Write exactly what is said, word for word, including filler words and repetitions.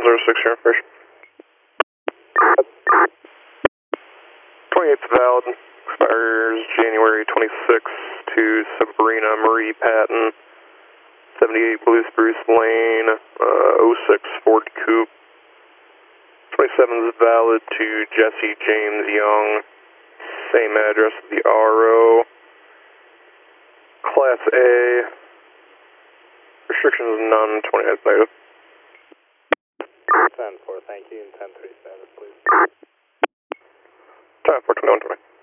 zero six here, first. twenty-eighth valid, expires January twenty-sixth to Sabrina Marie Patton, seventy-eight Blue Spruce Lane, uh, oh six Ford Coupe. twenty-seventh is valid to Jesse James Young, same address as the R O. Class A, restrictions none, twenty-ninth native. ten four, thank you, and ten three status, please. ten four, twenty-one twenty.